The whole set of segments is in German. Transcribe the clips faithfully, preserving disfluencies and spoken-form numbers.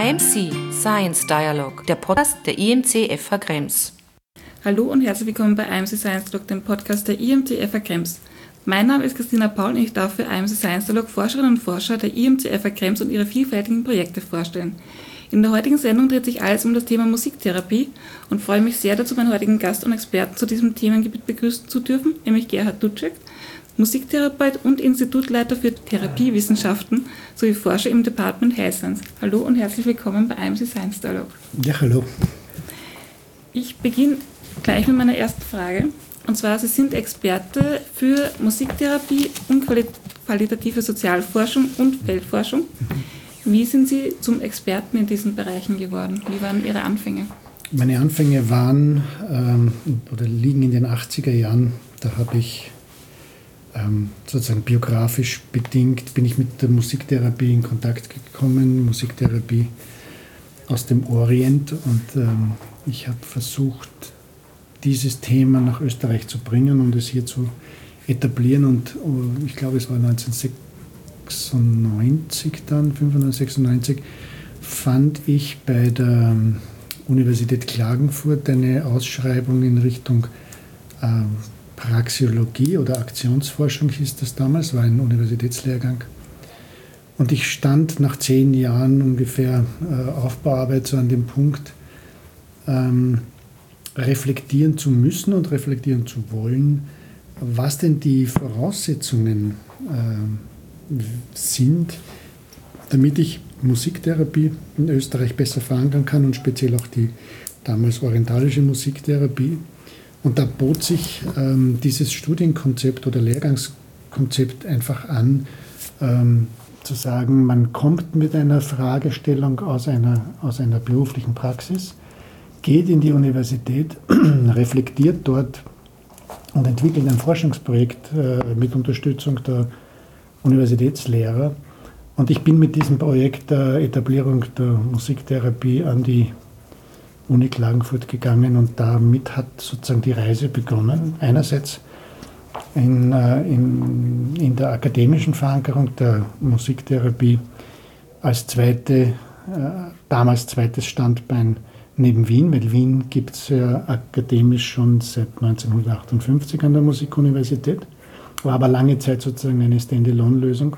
I M C Science Dialogue, der Podcast der I M C F H Krems. Hallo und herzlich willkommen bei I M C Science Dialogue, dem Podcast der I M C F H Krems. Mein Name ist Christina Paul und ich darf für I M C Science Dialogue Forscherinnen und Forscher der I M C F H Krems und ihre vielfältigen Projekte vorstellen. In der heutigen Sendung dreht sich alles um das Thema Musiktherapie und freue mich sehr dazu, meinen heutigen Gast und Experten zu diesem Themengebiet begrüßen zu dürfen, nämlich Gerhard Dutschek, Musiktherapeut und Institutleiter für Therapiewissenschaften sowie Forscher im Department Health Science. Hallo und herzlich willkommen bei I M C Science Dialogue. Ja, hallo. Ich beginne gleich mit meiner ersten Frage. Und zwar, Sie sind Experte für Musiktherapie und qualitative Sozialforschung und Feldforschung. Wie sind Sie zum Experten in diesen Bereichen geworden? Wie waren Ihre Anfänge? Meine Anfänge waren ähm, oder liegen in den achtziger Jahren. Da habe ich ähm, sozusagen biografisch bedingt, bin ich mit der Musiktherapie in Kontakt gekommen. Musiktherapie aus dem Orient. Und ähm, ich habe versucht, dieses Thema nach Österreich zu bringen und es hier zu etablieren. Und oh, ich glaube, es war neunzehnhundertsechsundneunzig dann, fünfundneunzig, sechsundneunzig, fand ich bei der Universität Klagenfurt eine Ausschreibung in Richtung äh, Praxeologie oder Aktionsforschung hieß das damals, war ein Universitätslehrgang. Und ich stand nach zehn Jahren ungefähr äh, Aufbauarbeit so an dem Punkt, ähm, reflektieren zu müssen und reflektieren zu wollen, was denn die Voraussetzungen äh, sind, damit ich Musiktherapie in Österreich besser verankern kann und speziell auch die damals orientalische Musiktherapie. Und da bot sich ähm, dieses Studienkonzept oder Lehrgangskonzept einfach an, ähm, zu sagen, man kommt mit einer Fragestellung aus einer, aus einer beruflichen Praxis, geht in die Universität, reflektiert dort und entwickelt ein Forschungsprojekt äh, mit Unterstützung der Universitätslehrer. Und ich bin mit diesem Projekt der Etablierung der Musiktherapie an die Uni Klagenfurt gegangen und damit hat sozusagen die Reise begonnen. Einerseits in, äh, in, in der akademischen Verankerung der Musiktherapie als zweite, äh, damals zweites Standbein neben Wien, weil Wien gibt es ja akademisch schon seit neunzehnhundertachtundfünfzig an der Musikuniversität, war aber lange Zeit sozusagen eine Standalone-Lösung.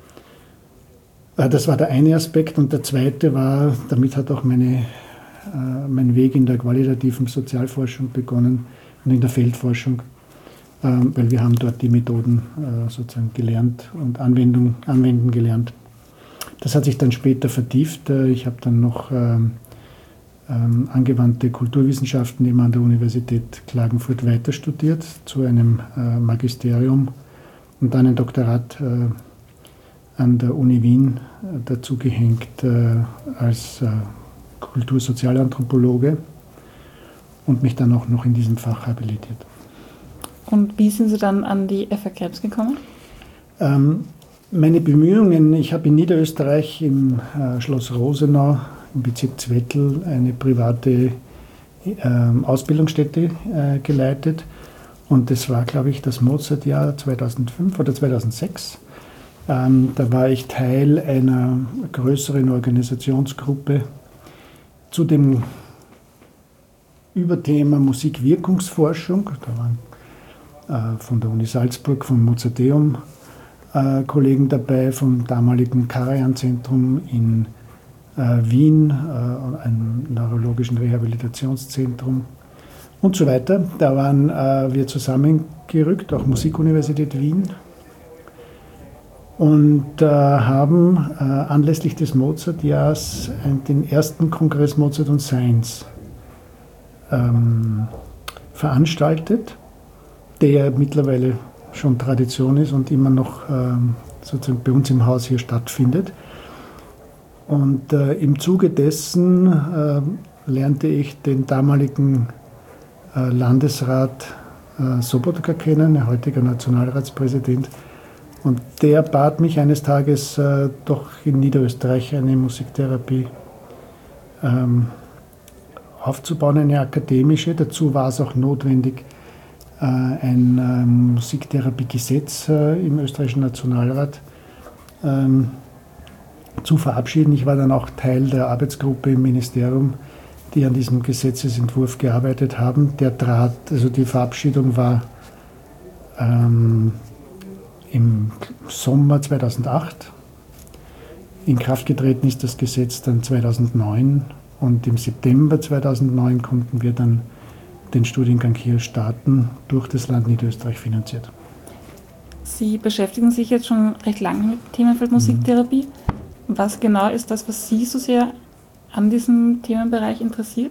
Das war der eine Aspekt und der zweite war, damit hat auch meine, äh, mein Weg in der qualitativen Sozialforschung begonnen und in der Feldforschung, äh, weil wir haben dort die Methoden äh, sozusagen gelernt und Anwendung, anwenden gelernt. Das hat sich dann später vertieft. Ich habe dann noch ähm, ähm, angewandte Kulturwissenschaften eben an der Universität Klagenfurt weiter studiert, zu einem äh, Magisterium und dann ein Doktorat äh, an der Uni Wien äh, dazu gehängt äh, als äh, Kultursozialanthropologe und mich dann auch noch in diesem Fach habilitiert. Und wie sind Sie dann an die F H Krems gekommen? Ähm, meine Bemühungen, ich habe in Niederösterreich im äh, Schloss Rosenau im Bezirk Zwettl eine private äh, Ausbildungsstätte äh, geleitet und das war, glaube ich, das Mozart-Jahr zweitausendfünf oder zweitausendsechs. Ähm, da war ich Teil einer größeren Organisationsgruppe zu dem Überthema Musikwirkungsforschung. Da waren äh, von der Uni Salzburg, vom Mozarteum äh, Kollegen dabei, vom damaligen Karajan-Zentrum in äh, Wien, äh, einem neurologischen Rehabilitationszentrum und so weiter. Da waren äh, wir zusammengerückt, auch Musikuniversität Wien, und äh, haben äh, anlässlich des Mozart-Jahres den ersten Kongress Mozart und Science ähm, veranstaltet, der mittlerweile schon Tradition ist und immer noch ähm, sozusagen bei uns im Haus hier stattfindet. Und äh, im Zuge dessen äh, lernte ich den damaligen äh, Landesrat äh, Sobotka kennen, der heutige Nationalratspräsident. Und der bat mich eines Tages, äh, doch in Niederösterreich eine Musiktherapie ähm, aufzubauen, eine akademische. Dazu war es auch notwendig, äh, ein äh, Musiktherapiegesetz äh, im österreichischen Nationalrat ähm, zu verabschieden. Ich war dann auch Teil der Arbeitsgruppe im Ministerium, die an diesem Gesetzesentwurf gearbeitet haben. Der trat, also die Verabschiedung war ähm, im Sommer zweitausendacht. In Kraft getreten ist das Gesetz dann zweitausendneun und im September zweitausendneun konnten wir dann den Studiengang hier starten, durch das Land Niederösterreich finanziert. Sie beschäftigen sich jetzt schon recht lange mit dem Themenfeld Musiktherapie. Mhm. Was genau ist das, was Sie so sehr an diesem Themenbereich interessiert?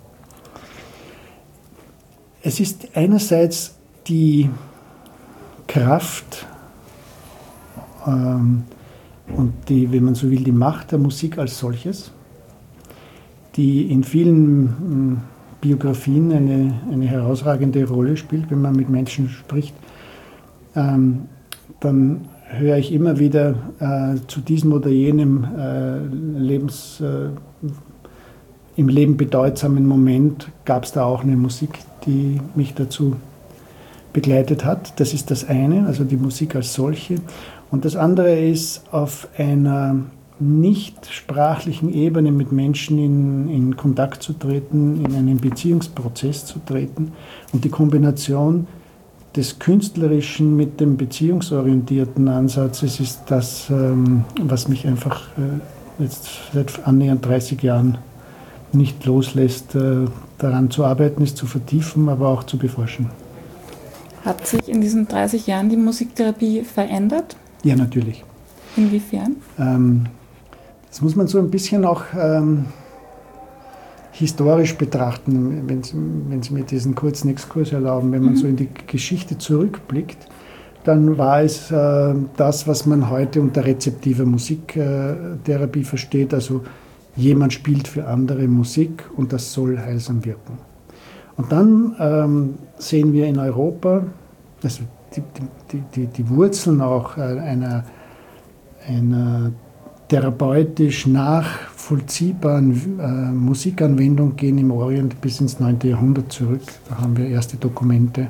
Es ist einerseits die Kraft ähm, und die, wenn man so will, die Macht der Musik als solches, die in vielen ähm, Biografien eine, eine herausragende Rolle spielt, wenn man mit Menschen spricht, ähm, dann höre ich immer wieder äh, zu diesem oder jenem äh, Lebens, äh, im Leben bedeutsamen Moment gab es da auch eine Musik, die mich dazu begleitet hat. Das ist das eine, also die Musik als solche. Und das andere ist, auf einer nicht sprachlichen Ebene mit Menschen in, in Kontakt zu treten, in einen Beziehungsprozess zu treten. Und die Kombination des Künstlerischen mit dem beziehungsorientierten Ansatzes ist das, ähm, was mich einfach äh, jetzt seit annähernd dreißig Jahren nicht loslässt, äh, daran zu arbeiten, es zu vertiefen, aber auch zu beforschen. Hat sich in diesen dreißig Jahren die Musiktherapie verändert? Ja, natürlich. Inwiefern? Ähm, das muss man so ein bisschen auch ähm, historisch betrachten, wenn Sie, wenn Sie mir diesen kurzen Exkurs erlauben. Wenn man mhm. so in die Geschichte zurückblickt, dann war es äh, das, was man heute unter rezeptiver Musiktherapie versteht. Also jemand spielt für andere Musik und das soll heilsam wirken. Und dann ähm, sehen wir in Europa, also die, die, die, die Wurzeln auch einer, einer therapeutisch nachvollziehbaren äh, Musikanwendung gehen im Orient bis ins neunte Jahrhundert zurück. Da haben wir erste Dokumente,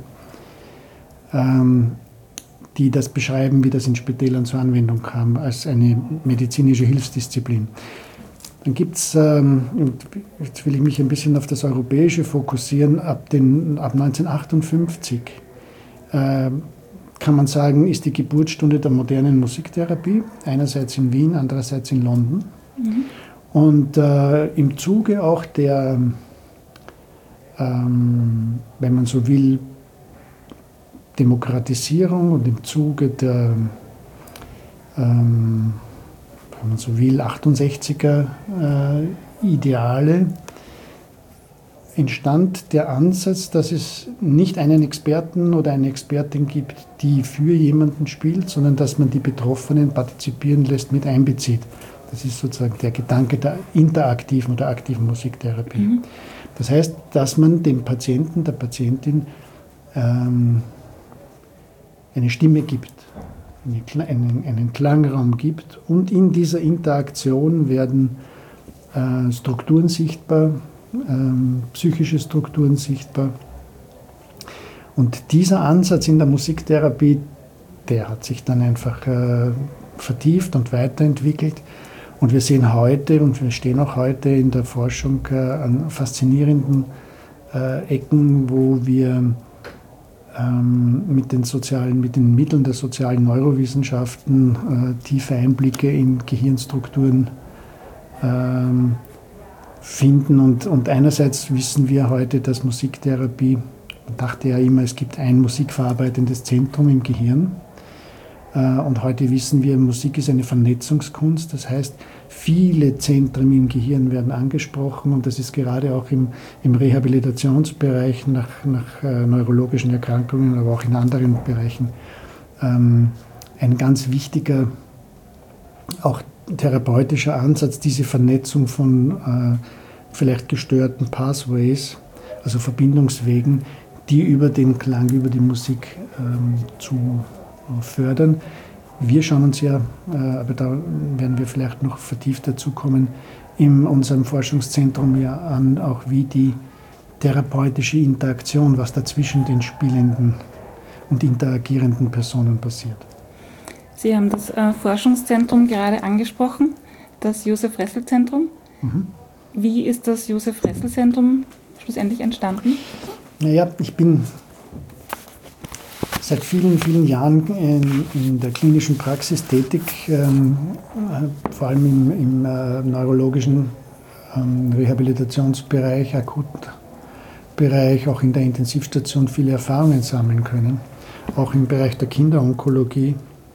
ähm, die das beschreiben, wie das in Spitälern zur Anwendung kam, als eine medizinische Hilfsdisziplin. Dann gibt es, ähm, jetzt will ich mich ein bisschen auf das Europäische fokussieren, ab, den, ab neunzehnhundertachtundfünfzig äh, kann man sagen, ist die Geburtsstunde der modernen Musiktherapie, einerseits in Wien, andererseits in London. Mhm. Und äh, im Zuge auch der, ähm, wenn man so will, Demokratisierung und im Zuge der, ähm, wenn man so will, achtundsechziger äh, Ideale, entstand der Ansatz, dass es nicht einen Experten oder eine Expertin gibt, die für jemanden spielt, sondern dass man die Betroffenen partizipieren lässt, mit einbezieht. Das ist sozusagen der Gedanke der interaktiven oder aktiven Musiktherapie. Mhm. Das heißt, dass man dem Patienten, der Patientin ähm, eine Stimme gibt, eine, einen, einen Klangraum gibt und in dieser Interaktion werden äh, Strukturen sichtbar, Ähm, psychische Strukturen sichtbar. Und dieser Ansatz in der Musiktherapie, der hat sich dann einfach äh, vertieft und weiterentwickelt. Und wir sehen heute und wir stehen auch heute in der Forschung äh, an faszinierenden äh, Ecken, wo wir ähm, mit den sozialen, mit den Mitteln der sozialen Neurowissenschaften äh, tiefe Einblicke in Gehirnstrukturen ähm, finden. Und, und einerseits wissen wir heute, dass Musiktherapie, man dachte ja immer, es gibt ein musikverarbeitendes Zentrum im Gehirn. Und heute wissen wir, Musik ist eine Vernetzungskunst. Das heißt, viele Zentren im Gehirn werden angesprochen und das ist gerade auch im, im Rehabilitationsbereich nach, nach äh, neurologischen Erkrankungen, aber auch in anderen Bereichen ähm, ein ganz wichtiger, auch therapeutischer Ansatz, diese Vernetzung von äh, vielleicht gestörten Pathways, also Verbindungswegen, die über den Klang, über die Musik ähm, zu äh, fördern. Wir schauen uns ja, äh, aber da werden wir vielleicht noch vertieft dazu kommen, in unserem Forschungszentrum ja an, auch wie die therapeutische Interaktion, was da zwischen den spielenden und interagierenden Personen passiert. Sie haben das äh, Forschungszentrum gerade angesprochen. das Josef-Ressel-Zentrum. Mhm. Wie ist das Josef-Ressel-Zentrum schlussendlich entstanden? Naja, ich bin seit vielen, vielen Jahren in, in der klinischen Praxis tätig, ähm, vor allem im, im äh, neurologischen ähm, Rehabilitationsbereich, Akutbereich, auch in der Intensivstation viele Erfahrungen sammeln können, auch im Bereich der Kinderonkologie.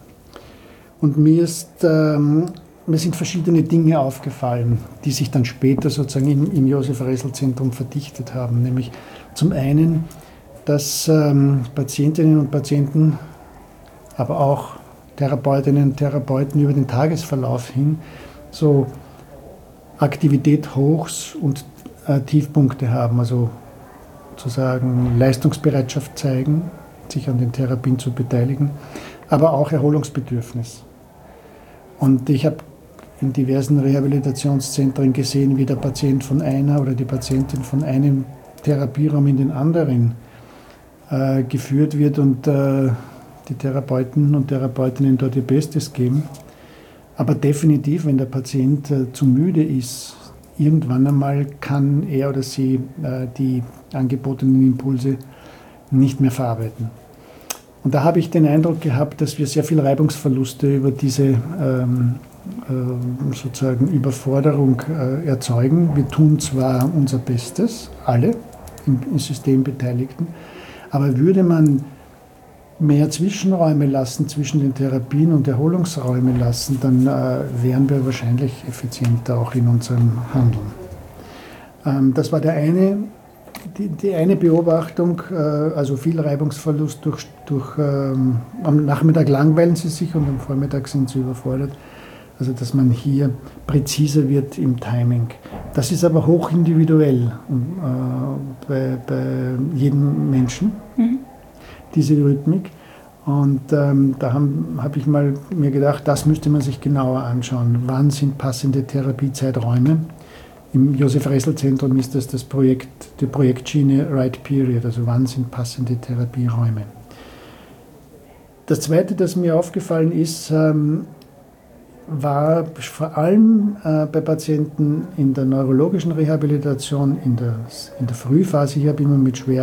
Und mir ist, ähm, mir sind verschiedene Dinge aufgefallen, die sich dann später sozusagen im, im Josef-Ressel-Zentrum verdichtet haben. Nämlich zum einen, dass ähm, Patientinnen und Patienten, aber auch Therapeutinnen und Therapeuten über den Tagesverlauf hin so Aktivität Hochs und äh, Tiefpunkte haben, also sozusagen Leistungsbereitschaft zeigen, sich an den Therapien zu beteiligen, aber auch Erholungsbedürfnis. Und ich habe in diversen Rehabilitationszentren gesehen, wie der Patient von einer oder die Patientin von einem Therapieraum in den anderen äh, geführt wird und äh, die Therapeuten und Therapeutinnen dort ihr Bestes geben. Aber definitiv, wenn der Patient äh, zu müde ist, irgendwann einmal kann er oder sie äh, die angebotenen Impulse nicht mehr verarbeiten. Und da habe ich den Eindruck gehabt, dass wir sehr viel Reibungsverluste über diese ähm, äh, sozusagen Überforderung äh, erzeugen. Wir tun zwar unser Bestes, alle im, im System Beteiligten, aber würde man mehr Zwischenräume lassen zwischen den Therapien und Erholungsräume lassen, dann äh, wären wir wahrscheinlich effizienter auch in unserem Handeln. Ähm, das war der eine, die, die eine Beobachtung, äh, also viel Reibungsverlust durch, durch ähm, am Nachmittag langweilen sie sich und am Vormittag sind sie überfordert. Also dass man hier präziser wird im Timing. Das ist aber hochindividuell äh, bei, bei jedem Menschen. Mhm. Diese Rhythmik. Und ähm, da habe hab ich mal mir gedacht, das müsste man sich genauer anschauen. Wann sind passende Therapiezeiträume? Im Josef-Ressel-Zentrum ist das das Projekt, die Projektschiene Right Period, also wann sind passende Therapieräume? Das Zweite, das mir aufgefallen ist, ähm, war vor allem äh, bei Patienten in der neurologischen Rehabilitation, in der, in der Frühphase. Ich habe immer mit schwer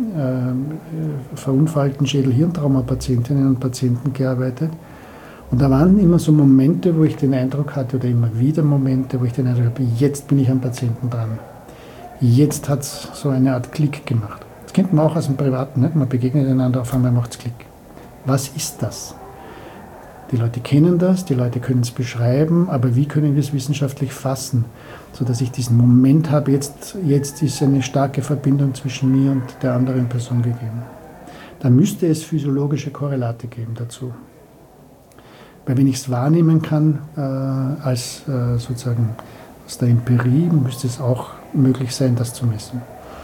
äh, verunfallten Schädel-Hirntrauma-Patientinnen und Patienten gearbeitet. Und da waren immer so Momente, wo ich den Eindruck hatte, oder immer wieder Momente, wo ich den Eindruck habe, jetzt bin ich am Patienten dran. Jetzt hat es so eine Art Klick gemacht. Das kennt man auch aus dem Privaten, nicht? Man begegnet einander, auf einmal macht es Klick. Was ist das? Die Leute kennen das, die Leute können es beschreiben, aber wie können wir es wissenschaftlich fassen, sodass ich diesen Moment habe, jetzt, jetzt ist eine starke Verbindung zwischen mir und der anderen Person gegeben. Da müsste es physiologische Korrelate geben dazu. Weil wenn ich es wahrnehmen kann, äh, als äh, sozusagen aus der Empirie, müsste es auch möglich sein, das zu messen.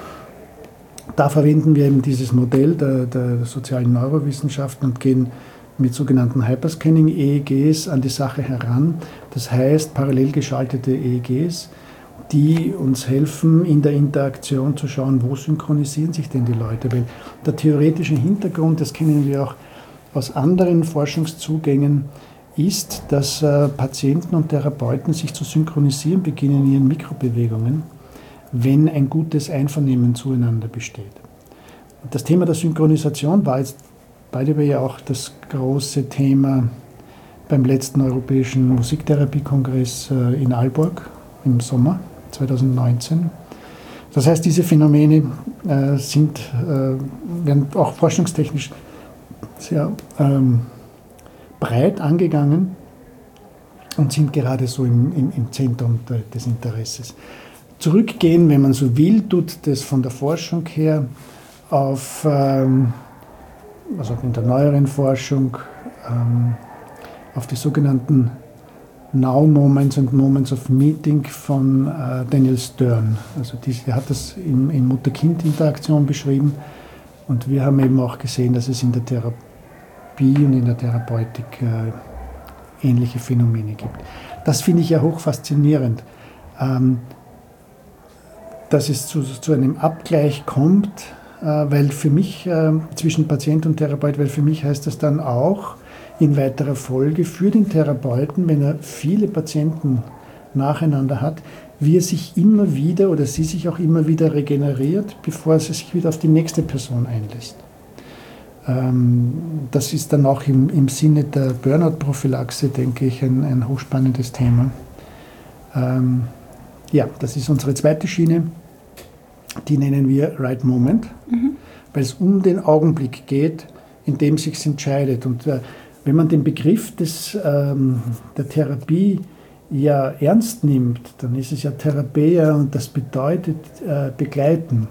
Da verwenden wir eben dieses Modell der, der sozialen Neurowissenschaften und gehen mit sogenannten Hyperscanning-E E Gs an die Sache heran. Das heißt, parallel geschaltete E E Gs, die uns helfen, in der Interaktion zu schauen, wo synchronisieren sich denn die Leute. Weil der theoretische Hintergrund, das kennen wir auch aus anderen Forschungszugängen, ist, dass äh, Patienten und Therapeuten sich zu synchronisieren beginnen in ihren Mikrobewegungen, wenn ein gutes Einvernehmen zueinander besteht. Und das Thema der Synchronisation war jetzt beide war ja auch das große Thema beim letzten Europäischen Musiktherapiekongress in Aalborg im Sommer zweitausendneunzehn. Das heißt, diese Phänomene äh, sind, äh, werden auch forschungstechnisch sehr ähm, breit angegangen und sind gerade so im, im, im Zentrum de, des Interesses. Zurückgehen, wenn man so will, tut das von der Forschung her auf ähm, also in der neueren Forschung, ähm, auf die sogenannten Now Moments and Moments of Meeting von äh, Daniel Stern. Also diese, er hat das in, in Mutter-Kind-Interaktion beschrieben und wir haben eben auch gesehen, dass es in der Therapie und in der Therapeutik äh, ähnliche Phänomene gibt. Das finde ich ja hochfaszinierend, ähm, dass es zu, zu einem Abgleich kommt, weil für mich, äh, zwischen Patient und Therapeut, weil für mich heißt das dann auch in weiterer Folge für den Therapeuten, wenn er viele Patienten nacheinander hat, wie er sich immer wieder oder sie sich auch immer wieder regeneriert, bevor sie sich wieder auf die nächste Person einlässt. Ähm, das ist dann auch im, im Sinne der Burnout-Prophylaxe, denke ich, ein, ein hochspannendes Thema. Ähm, ja, das ist unsere zweite Schiene, die nennen wir Right Moment, mhm. weil es um den Augenblick geht, in dem es sich entscheidet. Und äh, wenn man den Begriff des, ähm, der Therapie ja ernst nimmt, dann ist es ja Therapia und das bedeutet äh, begleiten.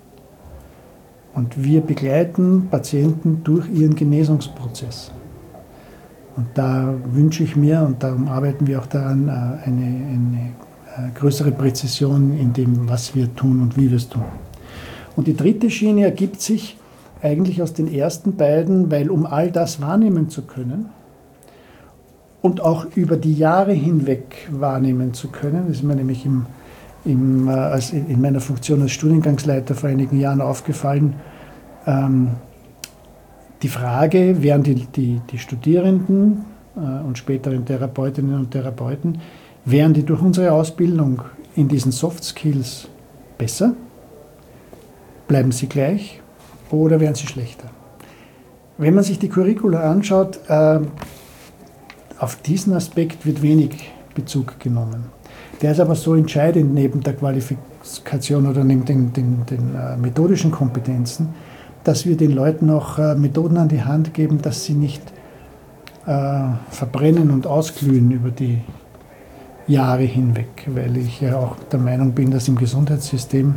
Und wir begleiten Patienten durch ihren Genesungsprozess. Und da wünsche ich mir, und darum arbeiten wir auch daran, eine, eine größere Präzision in dem, was wir tun und wie wir es tun. Und die dritte Schiene ergibt sich eigentlich aus den ersten beiden, weil um all das wahrnehmen zu können und auch über die Jahre hinweg wahrnehmen zu können, das ist mir nämlich im, im, als in meiner Funktion als Studiengangsleiter vor einigen Jahren aufgefallen, ähm, die Frage, werden die, die, die Studierenden äh, und späteren Therapeutinnen und Therapeuten, wären die durch unsere Ausbildung in diesen Soft Skills besser? Bleiben sie gleich oder werden sie schlechter? Wenn man sich die Curricula anschaut, äh, auf diesen Aspekt wird wenig Bezug genommen. Der ist aber so entscheidend neben der Qualifikation oder neben den, den, den äh, methodischen Kompetenzen, dass wir den Leuten auch äh, Methoden an die Hand geben, dass sie nicht äh, verbrennen und ausglühen über die Jahre hinweg, weil ich ja auch der Meinung bin, dass im Gesundheitssystem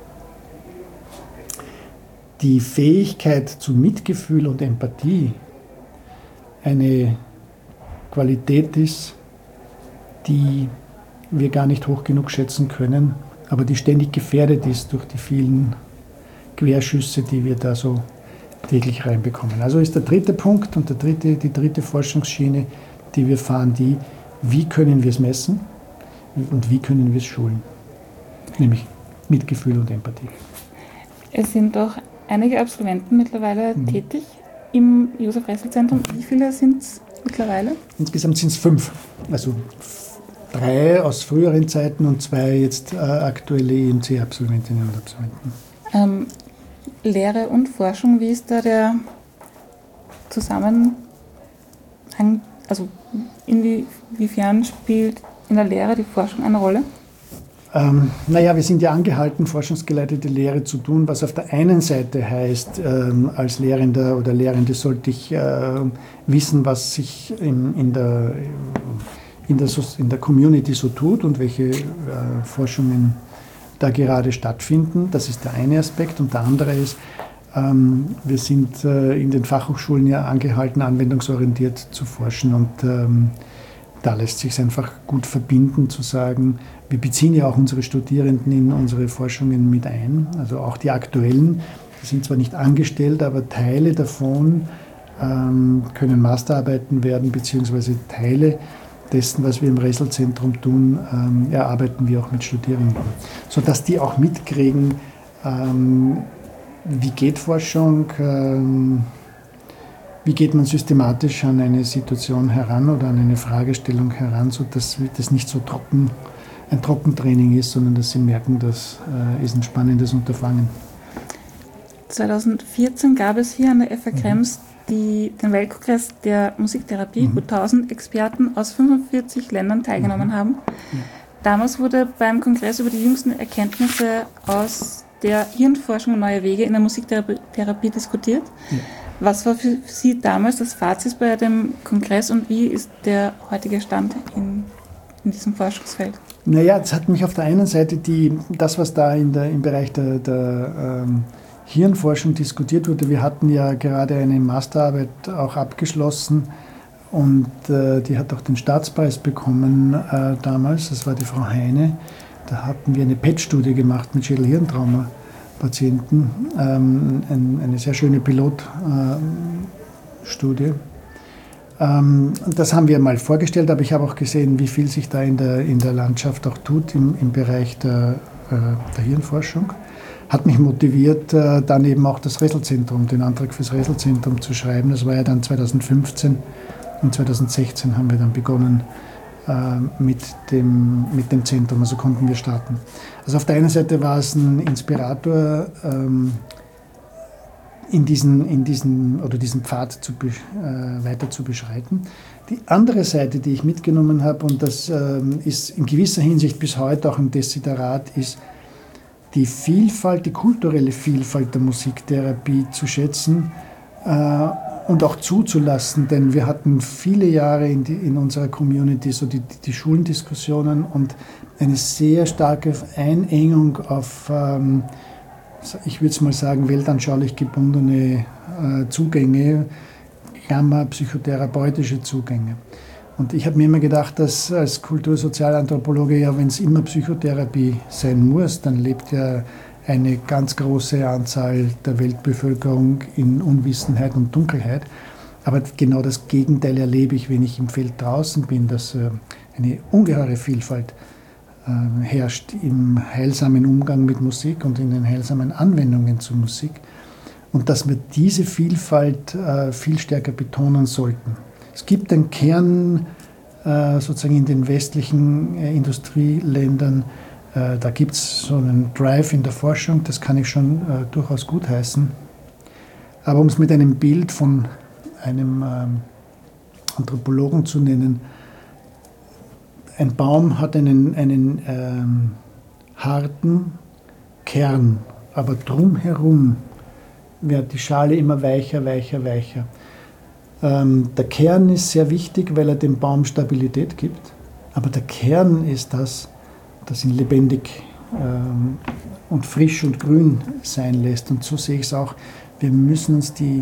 die Fähigkeit zu Mitgefühl und Empathie eine Qualität ist, die wir gar nicht hoch genug schätzen können, aber die ständig gefährdet ist durch die vielen Querschüsse, die wir da so täglich reinbekommen. Also ist der dritte Punkt und der dritte, die dritte Forschungsschiene, die wir fahren, die, wie können wir es messen und wie können wir es schulen, nämlich Mitgefühl und Empathie. Es sind doch einige Absolventen mittlerweile mhm. tätig im Josef-Ressel-Zentrum. Wie viele sind es mittlerweile? Insgesamt sind es fünf, also drei aus früheren Zeiten und zwei jetzt äh, aktuelle E M C-Absolventinnen und Absolventen. Ähm, Lehre und Forschung, wie ist da der Zusammenhang, also inwiefern spielt in der Lehre die Forschung eine Rolle? Ähm, naja, wir sind ja angehalten, forschungsgeleitete Lehre zu tun, was auf der einen Seite heißt, ähm, als Lehrender oder Lehrende sollte ich äh, wissen, was sich in, in, der, in, der, in der Community so tut und welche äh, Forschungen da gerade stattfinden. Das ist der eine Aspekt. Und der andere ist, ähm, wir sind äh, in den Fachhochschulen ja angehalten, anwendungsorientiert zu forschen. Und ähm, da lässt sich es einfach gut verbinden, zu sagen, wir beziehen ja auch unsere Studierenden in unsere Forschungen mit ein. Also auch die aktuellen, die sind zwar nicht angestellt, aber Teile davon ähm, können Masterarbeiten werden, beziehungsweise Teile dessen, was wir im Ressel-Zentrum tun, ähm, erarbeiten wir auch mit Studierenden. Sodass die auch mitkriegen, ähm, wie geht Forschung, ähm, wie geht man systematisch an eine Situation heran oder an eine Fragestellung heran, sodass das nicht so trocken, ein Trockentraining ist, sondern dass sie merken, das äh, ist ein spannendes Unterfangen. zweitausendvierzehn gab es hier an der F A Krems mhm. Die, den Weltkongress der Musiktherapie, mhm. wo tausend Experten aus fünfundvierzig Ländern teilgenommen mhm. haben. Ja. Damals wurde beim Kongress über die jüngsten Erkenntnisse aus der Hirnforschung und neue Wege in der Musiktherapie diskutiert. Ja. Was war für Sie damals das Fazit bei dem Kongress und wie ist der heutige Stand in, in diesem Forschungsfeld? Naja, es hat mich auf der einen Seite die, das, was da in der, im Bereich der, der ähm, Hirnforschung diskutiert wurde. Wir hatten ja gerade eine Masterarbeit auch abgeschlossen und äh, die hat auch den Staatspreis bekommen äh, damals. Das war die Frau Heine. Da hatten wir eine P E T-Studie gemacht mit Schädel-Hirntrauma-Patienten. Ähm, ein, eine sehr schöne Pilotstudie. Äh, ähm, das haben wir mal vorgestellt, aber ich habe auch gesehen, wie viel sich da in der, in der Landschaft auch tut im, im Bereich der, äh, der Hirnforschung. Hat mich motiviert, dann eben auch das Ressel-Zentrum, den Antrag fürs Ressel-Zentrum zu schreiben. Das war ja dann zweitausendfünfzehn und zweitausendsechzehn haben wir dann begonnen, mit dem, mit dem Zentrum, also konnten wir starten. Also auf der einen Seite war es ein Inspirator, ähm, in diesen, in diesen, oder diesen Pfad zu, äh, weiter zu beschreiten. Die andere Seite, die ich mitgenommen habe, und das ähm, ist in gewisser Hinsicht bis heute auch ein Desiderat, ist die Vielfalt, die kulturelle Vielfalt der Musiktherapie zu schätzen, äh, und auch zuzulassen, denn wir hatten viele Jahre in, die, in unserer Community so die, die Schulendiskussionen und eine sehr starke Einengung auf, ähm, ich würde es mal sagen, weltanschaulich gebundene äh, Zugänge, Klammer, psychotherapeutische Zugänge. Und ich habe mir immer gedacht, dass als Kultursozialanthropologe, ja, wenn es immer Psychotherapie sein muss, dann lebt ja eine ganz große Anzahl der Weltbevölkerung in Unwissenheit und Dunkelheit. Aber genau das Gegenteil erlebe ich, wenn ich im Feld draußen bin, dass äh, eine ungeheure Vielfalt äh, herrscht im heilsamen Umgang mit Musik und in den heilsamen Anwendungen zur Musik. Und dass wir diese Vielfalt äh, viel stärker betonen sollten. Es gibt einen Kern äh, sozusagen in den westlichen äh, Industrieländern. Da gibt es so einen Drive in der Forschung, das kann ich schon äh, durchaus gutheißen. Aber um es mit einem Bild von einem ähm, Anthropologen zu nennen, ein Baum hat einen, einen ähm, harten Kern, aber drumherum wird die Schale immer weicher, weicher, weicher. Ähm, der Kern ist sehr wichtig, weil er dem Baum Stabilität gibt, aber der Kern ist das, das ihn lebendig ähm, und frisch und grün sein lässt. Und so sehe ich es auch, wir müssen uns die,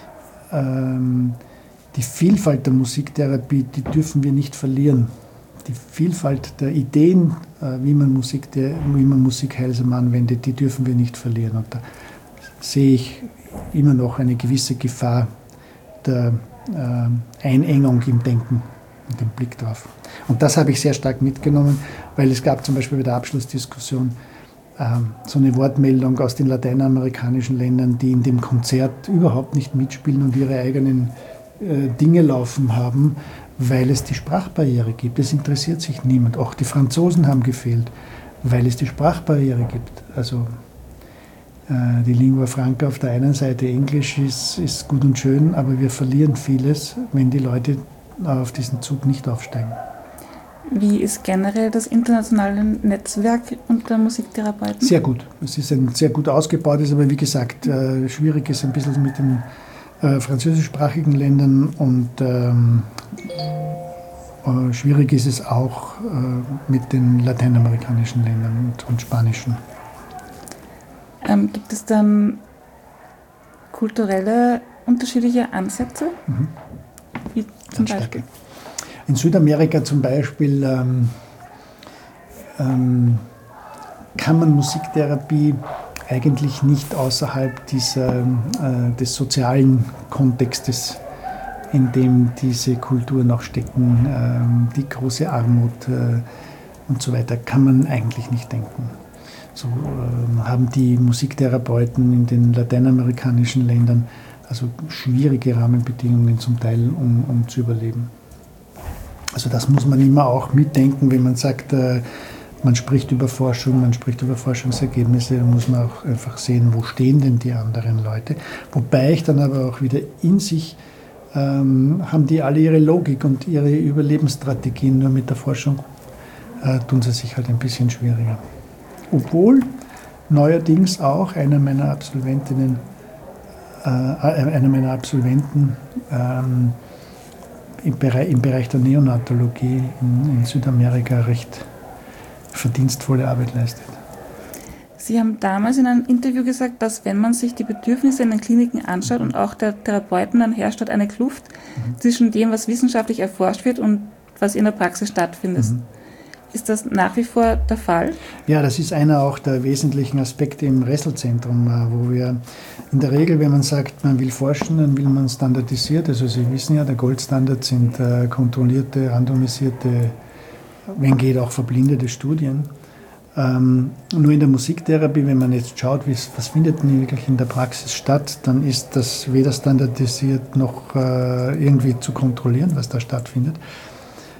ähm, die Vielfalt der Musiktherapie, die dürfen wir nicht verlieren. Die Vielfalt der Ideen, äh, wie man Musik, der, wie man Musik heilsam anwendet, die dürfen wir nicht verlieren. Und da sehe ich immer noch eine gewisse Gefahr der äh, Einengung im Denken und im Blick drauf. Und das habe ich sehr stark mitgenommen, weil es gab zum Beispiel bei der Abschlussdiskussion ähm, so eine Wortmeldung aus den lateinamerikanischen Ländern, die in dem Konzert überhaupt nicht mitspielen und ihre eigenen äh, Dinge laufen haben, weil es die Sprachbarriere gibt. Es interessiert sich niemand. Auch die Franzosen haben gefehlt, weil es die Sprachbarriere gibt. Also äh, die Lingua Franca auf der einen Seite, Englisch ist, ist gut und schön, aber wir verlieren vieles, wenn die Leute auf diesen Zug nicht aufsteigen. Wie ist generell das internationale Netzwerk unter Musiktherapeuten? Sehr gut. Es ist ein sehr gut ausgebautes, aber wie gesagt, äh, schwierig ist ein bisschen mit den äh, französischsprachigen Ländern und ähm, äh, schwierig ist es auch äh, mit den lateinamerikanischen Ländern und, und spanischen. Ähm, gibt es dann kulturelle unterschiedliche Ansätze? Mhm. Wie zum Ganz Beispiel? Starke. In Südamerika zum Beispiel ähm, ähm, kann man Musiktherapie eigentlich nicht außerhalb dieser, äh, des sozialen Kontextes, in dem diese Kulturen auch stecken, äh, die große Armut äh, und so weiter, kann man eigentlich nicht denken. So äh, haben die Musiktherapeuten in den lateinamerikanischen Ländern also schwierige Rahmenbedingungen zum Teil, um, um zu überleben. Also das muss man immer auch mitdenken, wenn man sagt, äh, man spricht über Forschung, man spricht über Forschungsergebnisse, da muss man auch einfach sehen, wo stehen denn die anderen Leute. Wobei ich dann aber auch wieder in sich, ähm, haben die alle ihre Logik und ihre Überlebensstrategien, nur mit der Forschung äh, tun sie sich halt ein bisschen schwieriger. Obwohl neuerdings auch einer meiner Absolventinnen, äh, einer meiner Absolventen ähm, im Bereich, im Bereich der Neonatologie in, in Südamerika recht verdienstvolle Arbeit leistet. Sie haben damals in einem Interview gesagt, dass wenn man sich die Bedürfnisse in den Kliniken anschaut und auch der Therapeuten, dann herrscht dort eine Kluft mhm. zwischen dem, was wissenschaftlich erforscht wird und was in der Praxis stattfindet. Mhm. Ist das nach wie vor der Fall? Ja, das ist einer auch der wesentlichen Aspekte im Ressel-Zentrum, wo wir in der Regel, wenn man sagt, man will forschen, dann will man standardisiert. Also Sie wissen ja, der Goldstandard sind äh, kontrollierte, randomisierte, wenn geht auch verblindete Studien. Ähm, nur in der Musiktherapie, wenn man jetzt schaut, was findet denn wirklich in der Praxis statt, dann ist das weder standardisiert noch äh, irgendwie zu kontrollieren, was da stattfindet.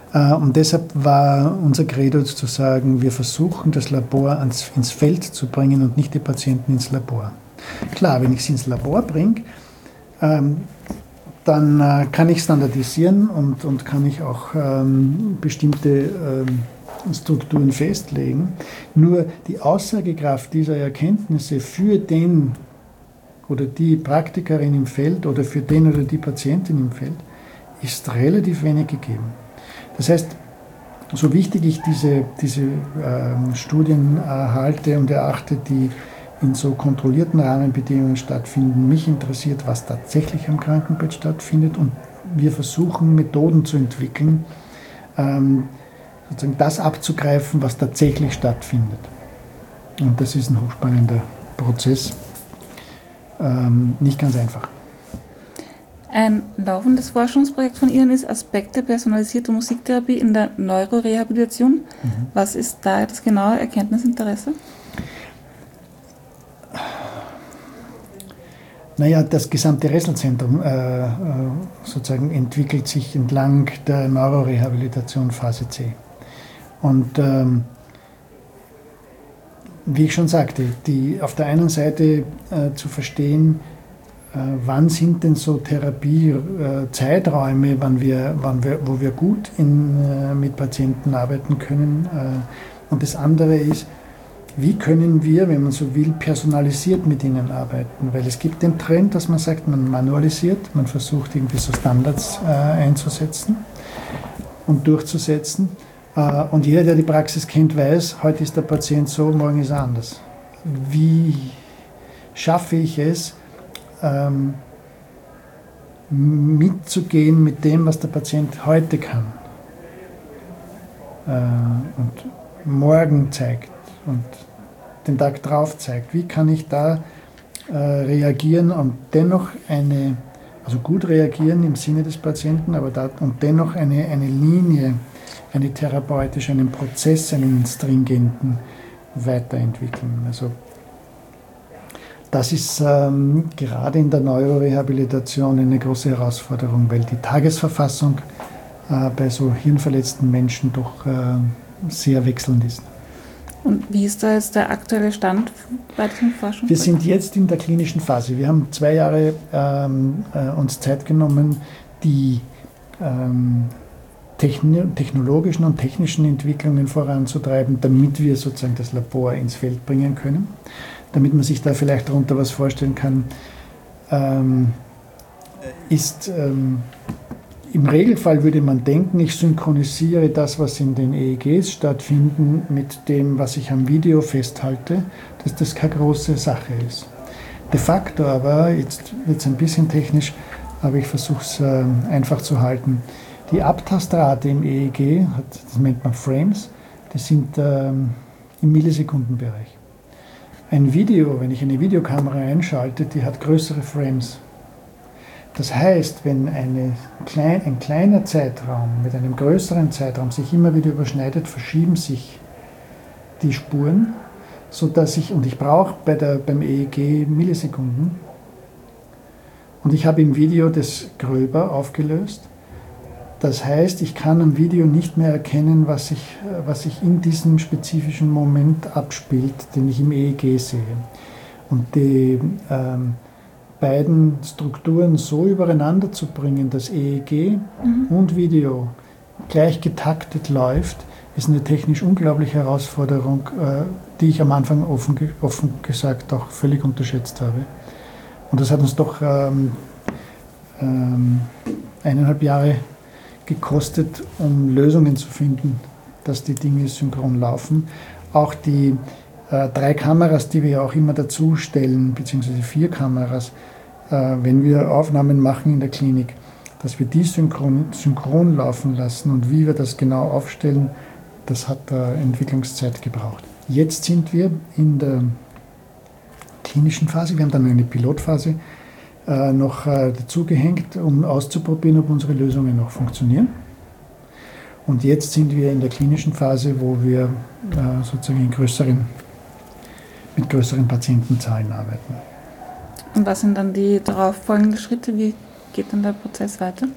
Und deshalb war unser Credo zu sagen, wir versuchen das Labor ans, ins Feld zu bringen und nicht die Patienten ins Labor. Klar, wenn ich sie ins Labor bringe, ähm, dann äh, kann ich standardisieren und, und kann ich auch ähm, bestimmte ähm, Strukturen festlegen. Nur die Aussagekraft dieser Erkenntnisse für den oder die Praktikerin im Feld oder für den oder die Patientin im Feld ist relativ wenig gegeben. Das heißt, so wichtig ich diese, diese ähm, Studien erhalte und erachte, die in so kontrollierten Rahmenbedingungen stattfinden, mich interessiert, was tatsächlich am Krankenbett stattfindet, und wir versuchen, Methoden zu entwickeln, ähm, sozusagen das abzugreifen, was tatsächlich stattfindet. Und das ist ein hochspannender Prozess, ähm, nicht ganz einfach. Ein laufendes Forschungsprojekt von Ihnen ist Aspekte personalisierter Musiktherapie in der Neurorehabilitation. Mhm. Was ist da das genaue Erkenntnisinteresse? Naja, das gesamte Resselzentrum äh, sozusagen entwickelt sich entlang der Neurorehabilitation Phase C. Und ähm, wie ich schon sagte, die auf der einen Seite äh, zu verstehen, äh, wann sind denn so Therapiezeiträume, äh, wann wir, wann wir, wo wir gut in, äh, mit Patienten arbeiten können. Äh, und das andere ist, wie können wir, wenn man so will, personalisiert mit ihnen arbeiten? Weil es gibt den Trend, dass man sagt, man manualisiert, man versucht irgendwie so Standards äh, einzusetzen und durchzusetzen. Äh, und jeder, der die Praxis kennt, weiß, heute ist der Patient so, morgen ist er anders. Wie schaffe ich es, ähm, mitzugehen mit dem, was der Patient heute kann äh, und morgen zeigt und den Tag drauf zeigt. Wie kann ich da äh, reagieren und dennoch eine, also gut reagieren im Sinne des Patienten, aber da, und dennoch eine, eine Linie, eine therapeutische, einen Prozess, einen stringenten weiterentwickeln. Also das ist ähm, gerade in der Neurorehabilitation eine große Herausforderung, weil die Tagesverfassung äh, bei so hirnverletzten Menschen doch äh, sehr wechselnd ist. Und wie ist da jetzt der aktuelle Stand bei diesem Forschungsprojekt? Wir sind jetzt in der klinischen Phase. Wir haben zwei Jahre ähm, äh, uns Zeit genommen, die ähm, techn- technologischen und technischen Entwicklungen voranzutreiben, damit wir sozusagen das Labor ins Feld bringen können. Damit man sich da vielleicht darunter was vorstellen kann, ähm, ist ähm, im Regelfall würde man denken, ich synchronisiere das, was in den E E Gs stattfinden, mit dem, was ich am Video festhalte, dass das keine große Sache ist. De facto aber, jetzt wird es ein bisschen technisch, aber ich versuche es äh, einfach zu halten. Die Abtastrate im E E G, hat, das nennt man Frames, die sind ähm, im Millisekundenbereich. Ein Video, wenn ich eine Videokamera einschalte, die hat größere Frames. Das heißt, wenn eine klein, ein kleiner Zeitraum mit einem größeren Zeitraum sich immer wieder überschneidet, verschieben sich die Spuren, sodass ich, und ich brauche bei der, beim E E G Millisekunden, und ich habe im Video das gröber aufgelöst. Das heißt, ich kann am Video nicht mehr erkennen, was sich was ich in diesem spezifischen Moment abspielt, den ich im E E G sehe. Und die ähm, beiden Strukturen so übereinander zu bringen, dass E E G mhm. und Video gleich getaktet läuft, ist eine technisch unglaubliche Herausforderung, äh, die ich am Anfang offen, offen gesagt auch völlig unterschätzt habe. Und das hat uns doch ähm, ähm, eineinhalb Jahre gekostet, um Lösungen zu finden, dass die Dinge synchron laufen. Auch die äh, drei Kameras, die wir ja auch immer dazu stellen, beziehungsweise vier Kameras, äh, wenn wir Aufnahmen machen in der Klinik, dass wir die synchron, synchron laufen lassen, und wie wir das genau aufstellen, das hat äh, Entwicklungszeit gebraucht. Jetzt sind wir in der klinischen Phase, wir haben dann eine Pilotphase äh, noch äh, dazugehängt, um auszuprobieren, ob unsere Lösungen noch funktionieren. Und jetzt sind wir in der klinischen Phase, wo wir äh, sozusagen in größeren, mit größeren Patientenzahlen arbeiten. Und was sind dann die darauf folgenden Schritte? Wie geht dann der Prozess weiter?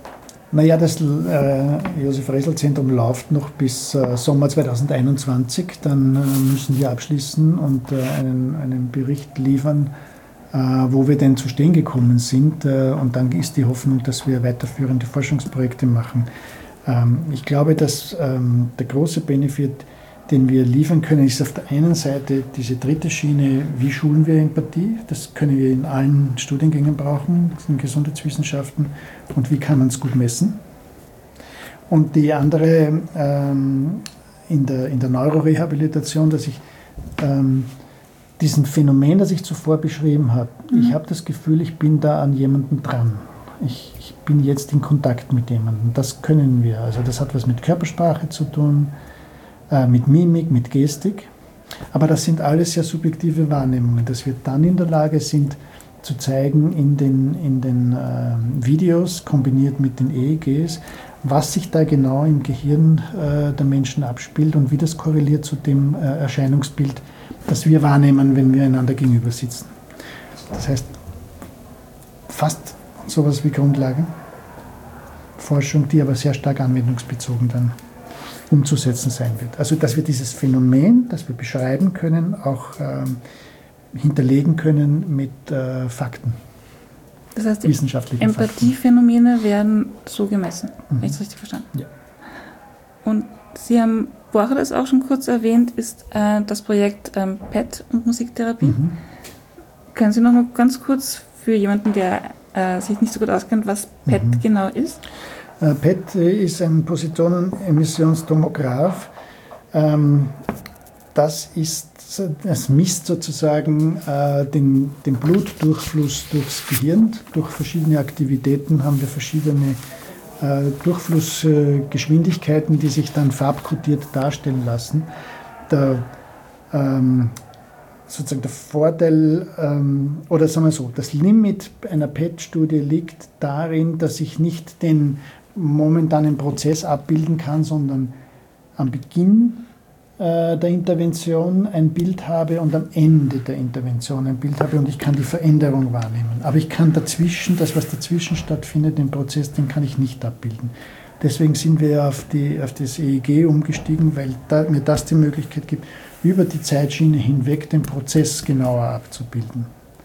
Naja, das äh, Josef-Resl-Zentrum läuft noch bis äh, Sommer zweitausendeinundzwanzig. Dann äh, müssen wir abschließen und äh, einen, einen Bericht liefern, äh, wo wir denn zu stehen gekommen sind. Äh, und dann ist die Hoffnung, dass wir weiterführende Forschungsprojekte machen. Ähm, ich glaube, dass ähm, der große Benefit, den wir liefern können, ist auf der einen Seite diese dritte Schiene, wie schulen wir Empathie? Das können wir in allen Studiengängen brauchen, in Gesundheitswissenschaften. Und wie kann man es gut messen? Und die andere ähm, in der, in der Neurorehabilitation, dass ich ähm, diesen Phänomen, das ich zuvor beschrieben habe, mhm. ich habe das Gefühl, ich bin da an jemandem dran. Ich, ich bin jetzt in Kontakt mit jemandem. Das können wir. Also das hat was mit Körpersprache zu tun, mit Mimik, mit Gestik. Aber das sind alles sehr subjektive Wahrnehmungen, dass wir dann in der Lage sind, zu zeigen in den, in den äh, Videos, kombiniert mit den E E Gs, was sich da genau im Gehirn äh, der Menschen abspielt und wie das korreliert zu dem äh, Erscheinungsbild, das wir wahrnehmen, wenn wir einander gegenüber sitzen. Das heißt, fast sowas wie Grundlage, Forschung, die aber sehr stark anwendungsbezogen dann umzusetzen sein wird. Also dass wir dieses Phänomen, das wir beschreiben können, auch ähm, hinterlegen können mit äh, Fakten. Das heißt, die Empathiephänomene werden so gemessen, mhm. wenn ich es richtig verstanden habe. Ja. Und Sie haben vorher das auch schon kurz erwähnt, ist äh, das Projekt ähm, P E T und Musiktherapie. Mhm. Können Sie noch mal ganz kurz für jemanden, der äh, sich nicht so gut auskennt, was P E T mhm. genau ist? P E T ist ein Positronenemissionstomograaph. Das, ist, das misst sozusagen den, den Blutdurchfluss durchs Gehirn. Durch verschiedene Aktivitäten haben wir verschiedene Durchflussgeschwindigkeiten, die sich dann farbkodiert darstellen lassen. Der, sozusagen der Vorteil, oder sagen wir so, das Limit einer P E T-Studie liegt darin, dass ich nicht den momentanen Prozess abbilden kann, sondern am Beginn äh, der Intervention ein Bild habe und am Ende der Intervention ein Bild habe und ich kann die Veränderung wahrnehmen. Aber ich kann dazwischen, das was dazwischen stattfindet, den Prozess, den kann ich nicht abbilden. Deswegen sind wir auf, die, auf das E E G umgestiegen, weil da, mir das die Möglichkeit gibt, über die Zeitschiene hinweg den Prozess genauer abzubilden.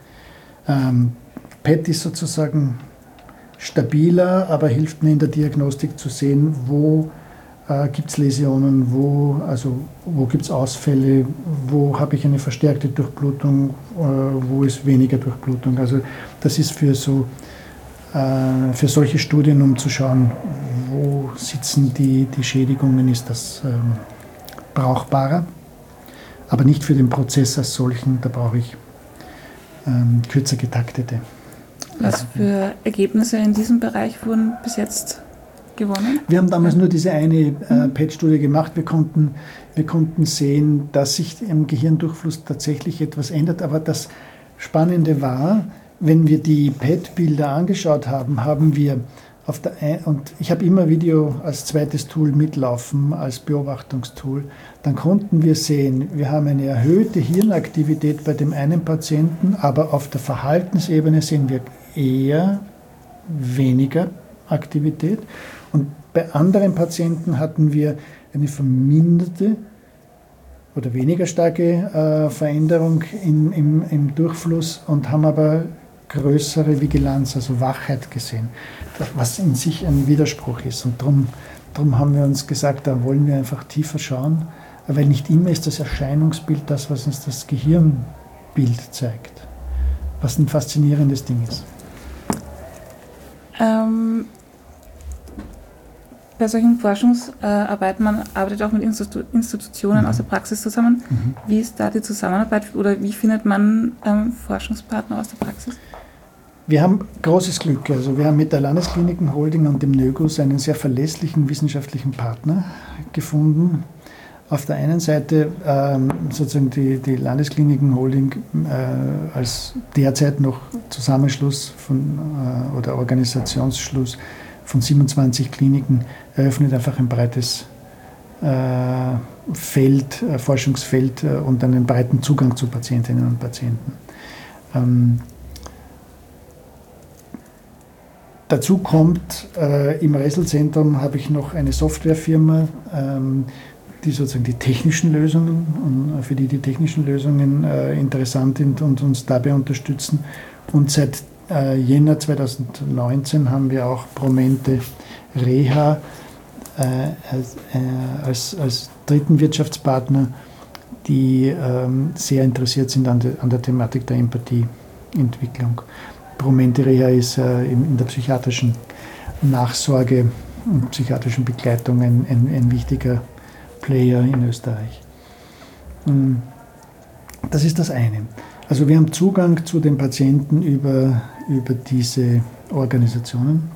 Ähm, P E T ist sozusagen stabiler, aber hilft mir in der Diagnostik zu sehen, wo äh, gibt es Läsionen, wo, also, wo gibt es Ausfälle, wo habe ich eine verstärkte Durchblutung, äh, wo ist weniger Durchblutung. Also das ist für, so, äh, für solche Studien, um zu schauen, wo sitzen die, die Schädigungen, ist das ähm, brauchbarer, aber nicht für den Prozess als solchen, da brauche ich ähm, kürzer getaktete. Was für Ergebnisse in diesem Bereich wurden bis jetzt gewonnen? Wir haben damals nur diese eine äh, P E T-Studie gemacht. Wir konnten, wir konnten sehen, dass sich im Gehirndurchfluss tatsächlich etwas ändert. Aber das Spannende war, wenn wir die P E T-Bilder angeschaut haben, haben wir auf der ein- und ich habe immer Video als zweites Tool mitlaufen, als Beobachtungstool, dann konnten wir sehen, wir haben eine erhöhte Hirnaktivität bei dem einen Patienten, aber auf der Verhaltensebene sehen wir eher weniger Aktivität. Und bei anderen Patienten hatten wir eine verminderte oder weniger starke äh, Veränderung in, im, im Durchfluss und haben aber größere Vigilanz, also Wachheit gesehen, was in sich ein Widerspruch ist. Und darum, darum haben wir uns gesagt, da wollen wir einfach tiefer schauen, weil nicht immer ist das Erscheinungsbild das, was uns das Gehirnbild zeigt, was ein faszinierendes Ding ist. Ähm, bei solchen Forschungsarbeiten, man arbeitet auch mit Institu- Institutionen mhm. aus der Praxis zusammen. Mhm. Wie ist da die Zusammenarbeit oder wie findet man ähm, Forschungspartner aus der Praxis? Wir haben großes Glück. Also wir haben mit der Landeskliniken Holding und dem NÖGUS einen sehr verlässlichen wissenschaftlichen Partner gefunden. Auf der einen Seite ähm, sozusagen die, die Landeskliniken Holding äh, als derzeit noch Zusammenschluss von, äh, oder Organisationsschluss von siebenundzwanzig Kliniken eröffnet einfach ein breites äh, Feld, äh, Forschungsfeld äh, und einen breiten Zugang zu Patientinnen und Patienten. Ähm, dazu kommt, äh, im Resl-Zentrum habe ich noch eine Softwarefirma, ähm, die sozusagen die technischen Lösungen, und für die die technischen Lösungen äh, interessant sind und uns dabei unterstützen. Und seit äh, Jänner zweitausendneunzehn haben wir auch Promente Reha äh, als, äh, als, als dritten Wirtschaftspartner, die ähm, sehr interessiert sind an, de, an der Thematik der Empathieentwicklung. Promente Reha ist äh, in, in der psychiatrischen Nachsorge und psychiatrischen Begleitung ein, ein, ein wichtiger Player in Österreich. Das ist das eine. Also wir haben Zugang zu den Patienten über, über diese Organisationen.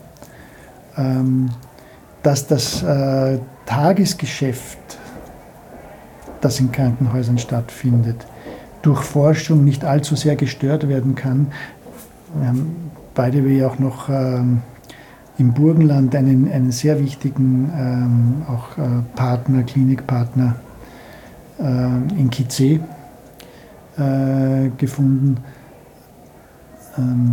Dass das äh, Tagesgeschäft, das in Krankenhäusern stattfindet, durch Forschung nicht allzu sehr gestört werden kann. Wir haben beide wir auch noch ähm, im Burgenland einen, einen sehr wichtigen ähm, auch äh, Partner, Klinikpartner äh, in Kizeh äh, gefunden. Ähm,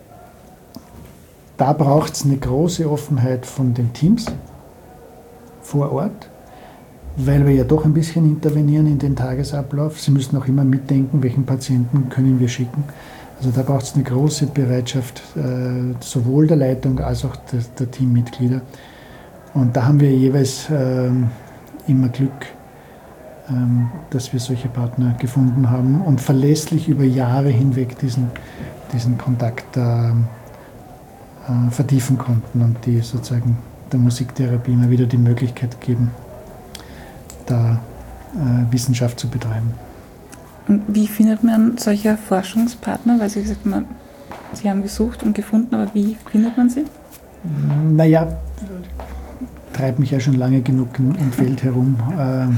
da braucht es eine große Offenheit von den Teams vor Ort, weil wir ja doch ein bisschen intervenieren in den Tagesablauf. Sie müssen auch immer mitdenken, welchen Patienten können wir schicken. Also da braucht es eine große Bereitschaft, äh, sowohl der Leitung als auch der, der Teammitglieder. Und da haben wir jeweils ähm, immer Glück, ähm, dass wir solche Partner gefunden haben und verlässlich über Jahre hinweg diesen, diesen Kontakt äh, äh, vertiefen konnten und die sozusagen der Musiktherapie immer wieder die Möglichkeit geben, da äh, Wissenschaft zu betreiben. Und wie findet man solche Forschungspartner? Weil Sie gesagt haben, Sie haben gesucht und gefunden, aber wie findet man sie? Naja, treibe mich ja schon lange genug im, im Feld herum. Ähm,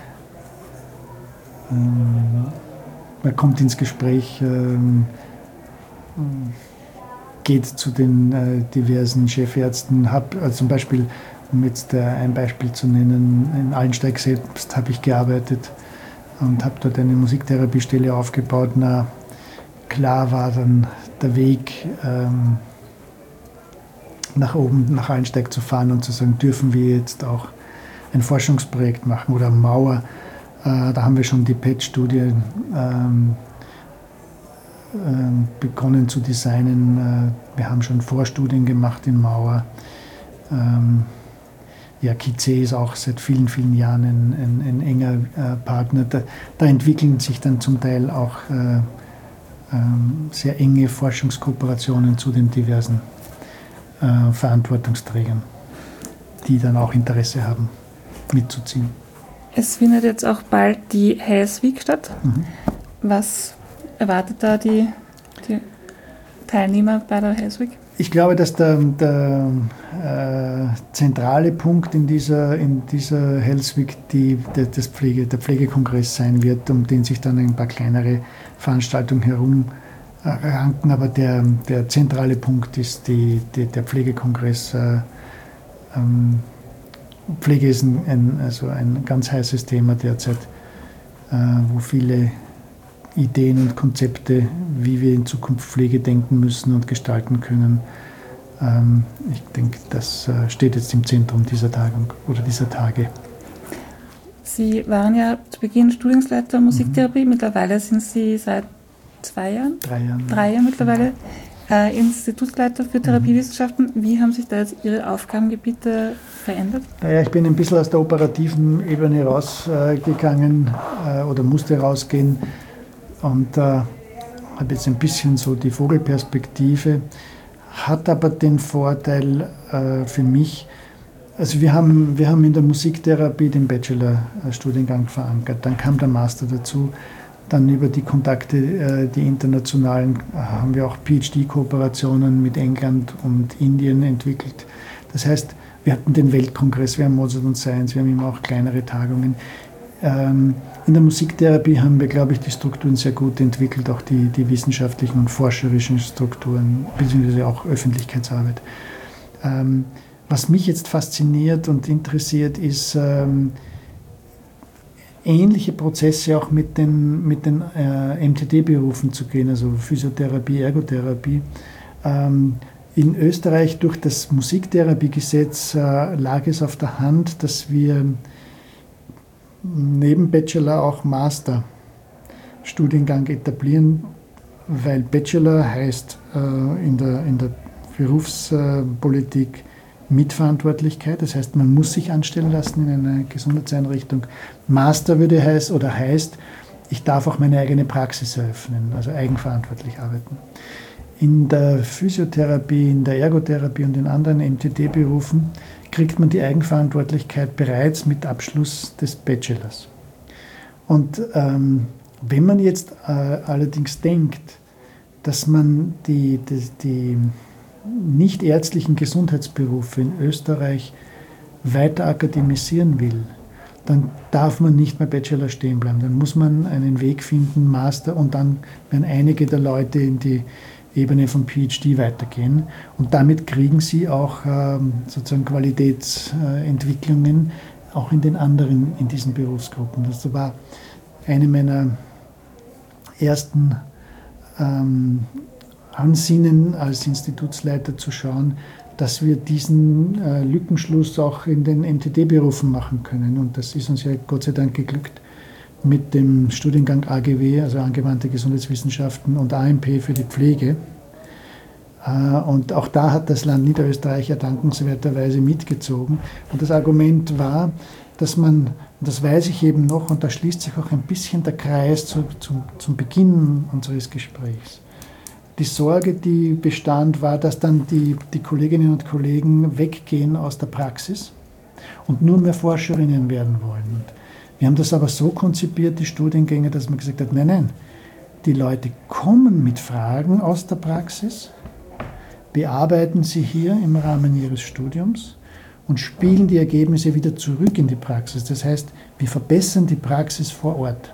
ähm, man kommt ins Gespräch, ähm, geht zu den äh, diversen Chefärzten. Hab, also zum Beispiel, um jetzt äh, ein Beispiel zu nennen, in Allensteig selbst habe ich gearbeitet und habe dort eine Musiktherapiestelle aufgebaut. Na, klar war dann der Weg ähm, nach oben, nach Allensteig zu fahren und zu sagen, dürfen wir jetzt auch ein Forschungsprojekt machen oder Mauer. Äh, da haben wir schon die P E T-Studie ähm, äh, begonnen zu designen. Äh, wir haben schon Vorstudien gemacht in Mauer. Ähm, Ja, Kizeh ist auch seit vielen, vielen Jahren ein, ein, ein enger äh, Partner. Da, da entwickeln sich dann zum Teil auch äh, ähm, sehr enge Forschungskooperationen zu den diversen äh, Verantwortungsträgern, die dann auch Interesse haben, mitzuziehen. Es findet jetzt auch bald die Health Week statt. Mhm. Was erwartet da die, die Teilnehmer bei der Health Week? Ich glaube, dass der, der äh, zentrale Punkt in dieser, in dieser Health Week die, der, das Pflege, der Pflegekongress sein wird, um den sich dann ein paar kleinere Veranstaltungen herum äh, ranken. Aber der, der zentrale Punkt ist die, die, der Pflegekongress. Äh, ähm, Pflege ist ein, ein, also ein ganz heißes Thema derzeit, äh, wo viele Ideen und Konzepte, wie wir in Zukunft Pflege denken müssen und gestalten können. Ähm, ich denke, das äh, steht jetzt im Zentrum dieser Tagung oder dieser Tage. Sie waren ja zu Beginn Studienleiter Musiktherapie, mhm. Mittlerweile sind Sie seit zwei Jahren? Drei Jahren. Drei Jahre mittlerweile. Äh, Institutsleiter für Therapiewissenschaften. Wie haben sich da jetzt Ihre Aufgabengebiete verändert? Naja, ich bin ein bisschen aus der operativen Ebene rausgegangen äh, oder musste rausgehen. Und äh, habe jetzt ein bisschen so die Vogelperspektive, hat aber den Vorteil äh, für mich, also wir haben, wir haben in der Musiktherapie den Bachelor-Studiengang verankert, dann kam der Master dazu, dann über die Kontakte, äh, die internationalen, haben wir auch P H D-Kooperationen mit England und Indien entwickelt. Das heißt, wir hatten den Weltkongress, wir haben Mozart und Science, wir haben immer auch kleinere Tagungen. Ähm, in der Musiktherapie haben wir, glaube ich, die Strukturen sehr gut entwickelt, auch die, die wissenschaftlichen und forscherischen Strukturen, beziehungsweise auch Öffentlichkeitsarbeit. Ähm, was mich jetzt fasziniert und interessiert, ist ähm, ähnliche Prozesse auch mit den, mit den äh, M T D-Berufen zu gehen, also Physiotherapie, Ergotherapie. Ähm, In Österreich durch das Musiktherapiegesetz äh, lag es auf der Hand, dass wir neben Bachelor auch Master-Studiengang etablieren, weil Bachelor heißt äh, in der, in der Berufspolitik Mitverantwortlichkeit, das heißt, man muss sich anstellen lassen in einer Gesundheitseinrichtung. Master würde heißt, oder heißt, ich darf auch meine eigene Praxis eröffnen, also eigenverantwortlich arbeiten. In der Physiotherapie, in der Ergotherapie und in anderen M T D-Berufen kriegt man die Eigenverantwortlichkeit bereits mit Abschluss des Bachelors. Und ähm, wenn man jetzt äh, allerdings denkt, dass man die, die, die nicht-ärztlichen Gesundheitsberufe in Österreich weiter akademisieren will, dann darf man nicht mehr Bachelor stehen bleiben. Dann muss man einen Weg finden, Master, und dann werden einige der Leute in die Ebene von P H D weitergehen. Und damit kriegen sie auch ähm, sozusagen Qualitätsentwicklungen auch in den anderen, in diesen Berufsgruppen. Das war eine meiner ersten ähm, Ansinnen als Institutsleiter, zu schauen, dass wir diesen äh, Lückenschluss auch in den M T D-Berufen machen können. Und das ist uns ja Gott sei Dank geglückt mit dem Studiengang A G W, also Angewandte Gesundheitswissenschaften, und A M P für die Pflege. Äh, und auch da hat das Land Niederösterreich ja dankenswerterweise mitgezogen. Und das Argument war, dass man, und das weiß ich eben noch, und da schließt sich auch ein bisschen der Kreis zu, zu, zum Beginn unseres Gesprächs. Die Sorge, die bestand, war, dass dann die, die Kolleginnen und Kollegen weggehen aus der Praxis und nur mehr Forscherinnen werden wollen. Und wir haben das aber so konzipiert, die Studiengänge, dass man gesagt hat, nein, nein, die Leute kommen mit Fragen aus der Praxis, bearbeiten sie hier im Rahmen ihres Studiums und spielen die Ergebnisse wieder zurück in die Praxis. Das heißt, wir verbessern die Praxis vor Ort.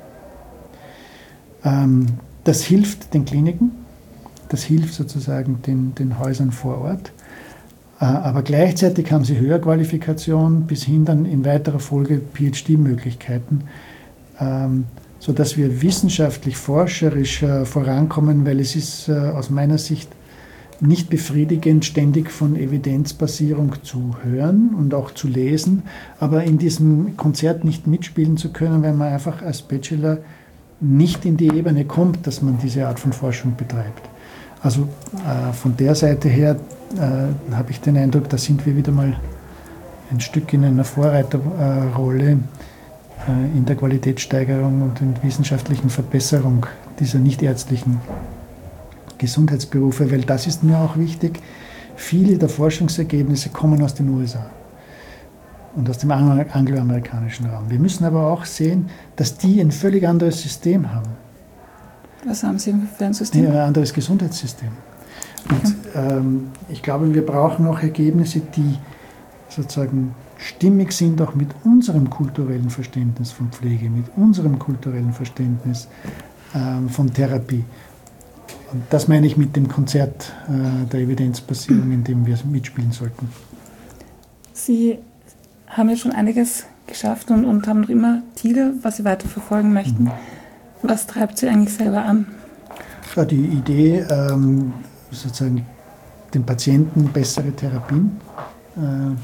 Ähm, das hilft den Kliniken. Das hilft sozusagen den, den Häusern vor Ort. Aber gleichzeitig haben sie Höherqualifikation bis hin dann in weiterer Folge P H D-Möglichkeiten, sodass wir wissenschaftlich, forscherisch vorankommen, weil es ist aus meiner Sicht nicht befriedigend, ständig von Evidenzbasierung zu hören und auch zu lesen, aber in diesem Konzert nicht mitspielen zu können, weil man einfach als Bachelor nicht in die Ebene kommt, dass man diese Art von Forschung betreibt. Also äh, von der Seite her äh, habe ich den Eindruck, da sind wir wieder mal ein Stück in einer Vorreiterrolle äh, in der Qualitätssteigerung und in der wissenschaftlichen Verbesserung dieser nichtärztlichen Gesundheitsberufe, weil das ist mir auch wichtig. Viele der Forschungsergebnisse kommen aus den U S A und aus dem angloamerikanischen Raum. Wir müssen aber auch sehen, dass die ein völlig anderes System haben. Was haben Sie für ein System? Ja, ein anderes Gesundheitssystem. Und ähm, ich glaube, wir brauchen auch Ergebnisse, die sozusagen stimmig sind, auch mit unserem kulturellen Verständnis von Pflege, mit unserem kulturellen Verständnis ähm, von Therapie. Und das meine ich mit dem Konzert äh, der Evidenzbasierung, in dem wir mitspielen sollten. Sie haben ja schon einiges geschafft und, und haben noch immer Ziele, was Sie weiterverfolgen möchten. Mhm. Was treibt Sie eigentlich selber an? Ja, die Idee, ähm, sozusagen den Patienten bessere Therapien äh,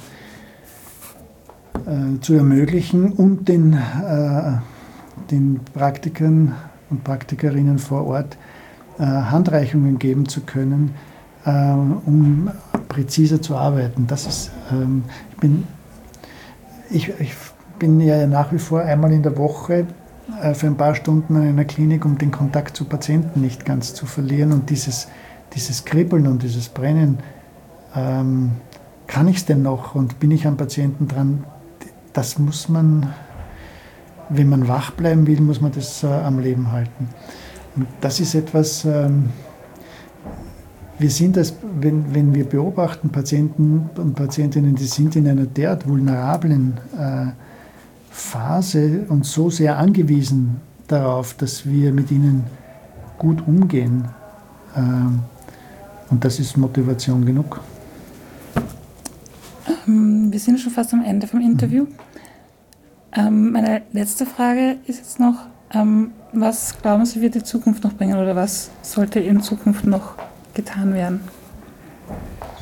äh, zu ermöglichen und den, äh, den Praktikern und Praktikerinnen vor Ort äh, Handreichungen geben zu können, äh, um präziser zu arbeiten. Das ist, ähm, ich, bin, ich, ich bin ja nach wie vor einmal in der Woche für ein paar Stunden in einer Klinik, um den Kontakt zu Patienten nicht ganz zu verlieren. Und dieses, dieses Kribbeln und dieses Brennen, ähm, kann ich es denn noch und bin ich am Patienten dran? Das muss man, wenn man wach bleiben will, muss man das äh, am Leben halten. Und das ist etwas, ähm, wir sind, als, wenn, wenn wir beobachten, Patienten und Patientinnen, die sind in einer derart vulnerablen äh, Phase und so sehr angewiesen darauf, dass wir mit ihnen gut umgehen. Und das ist Motivation genug. Ähm, wir sind schon fast am Ende vom Interview. Mhm. Ähm, meine letzte Frage ist jetzt noch, ähm, was glauben Sie, wird die Zukunft noch bringen oder was sollte in Zukunft noch getan werden?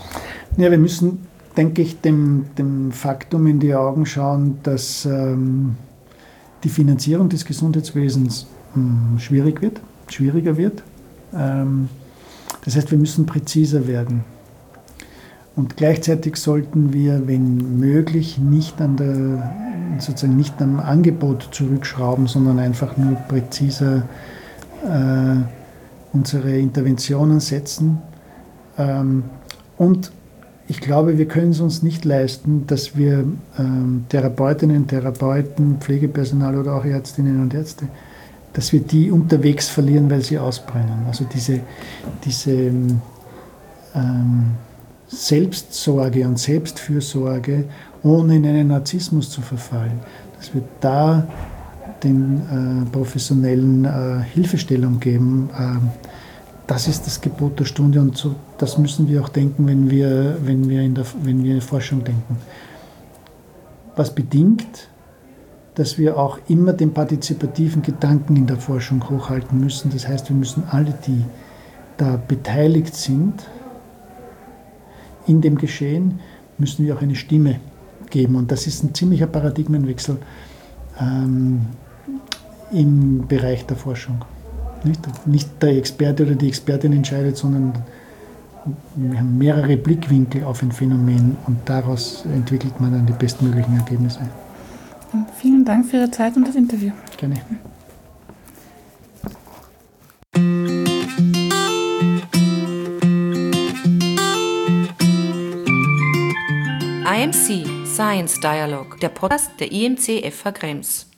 Ja, wir müssen, denke ich, dem, dem Faktum in die Augen schauen, dass ähm, die Finanzierung des Gesundheitswesens mh, schwierig wird, schwieriger wird. Ähm, das heißt, wir müssen präziser werden. Und gleichzeitig sollten wir, wenn möglich, nicht an der, sozusagen nicht am Angebot zurückschrauben, sondern einfach nur präziser äh, unsere Interventionen setzen. Ähm, und ich glaube, wir können es uns nicht leisten, dass wir ähm, Therapeutinnen, Therapeuten, Pflegepersonal oder auch Ärztinnen und Ärzte, dass wir die unterwegs verlieren, weil sie ausbrennen. Also diese, diese ähm, Selbstsorge und Selbstfürsorge, ohne in einen Narzissmus zu verfallen, dass wir da den äh, Professionellen äh, Hilfestellung geben, äh, das ist das Gebot der Stunde und so, das müssen wir auch denken, wenn wir, wenn wir in der, wenn wir in Forschung denken. Was bedingt, dass wir auch immer den partizipativen Gedanken in der Forschung hochhalten müssen. Das heißt, wir müssen alle, die da beteiligt sind, in dem Geschehen, müssen wir auch eine Stimme geben. Und das ist ein ziemlicher Paradigmenwechsel ähm, im Bereich der Forschung. Nicht, nicht der Experte oder die Expertin entscheidet, sondern wir haben mehrere Blickwinkel auf ein Phänomen und daraus entwickelt man dann die bestmöglichen Ergebnisse. Vielen Dank für Ihre Zeit und das Interview. Gerne. I M C Science Dialogue, der Podcast der I M C F H Krems.